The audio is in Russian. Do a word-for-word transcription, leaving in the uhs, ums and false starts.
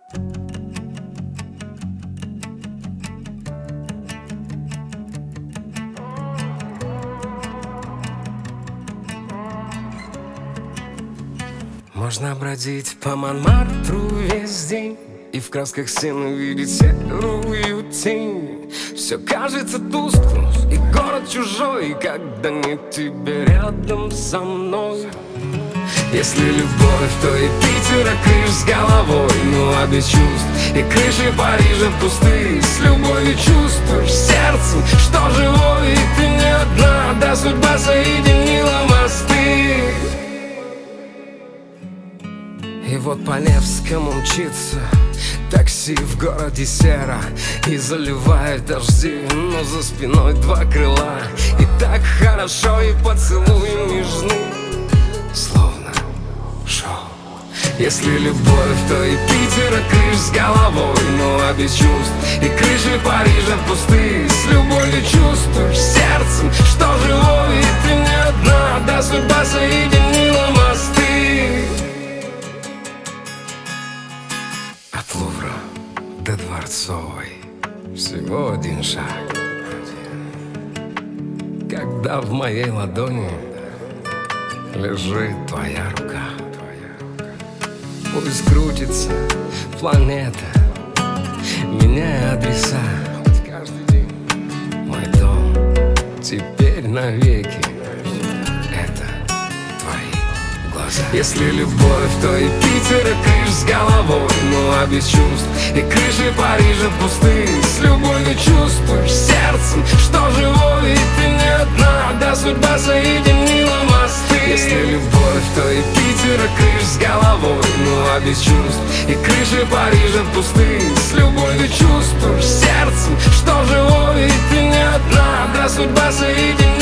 Можно бродить по Монмартру весь день и в красках стен увидеть серую тень. Все кажется тусклым, и город чужой, когда нет тебя рядом со мной. Если любовь, то и Питера крыш с головой, ну а без чувств и крыши Парижа пустые. С любовью чувствуешь сердцем, что живой, и ты не одна, да судьба соединила мосты. И вот по Невскому мчится такси в городе серо, и заливает дожди, но за спиной два крыла. И так хорошо, и поцелуи нежны, словно шоу. Если любовь, то и Питера крыш с головой, ну а без чувств и крыши Парижа пустые. С любовью чувствуешь сердцем, что живой, и ты не одна, да судьба соединила мосты. От Лувра до Дворцовой всего один шаг, когда в моей ладони лежит твоя рука. Пусть крутится планета, меняя адреса, хоть каждый день. Мой дом теперь навеки — это твои глаза. Если любовь, то и Питера крыш с головой, ну а без чувств и крыши Парижа пустые. С любовью чувствуешь сердцем, что живой, и ты не одна, да судьба соединила мосты. Если любовь, то и Питера крыш с головой, ну а без чувств и крыши Парижа пустые. С любовью чувствуешь сердцем, что живой, и ты не одна, да судьба соединила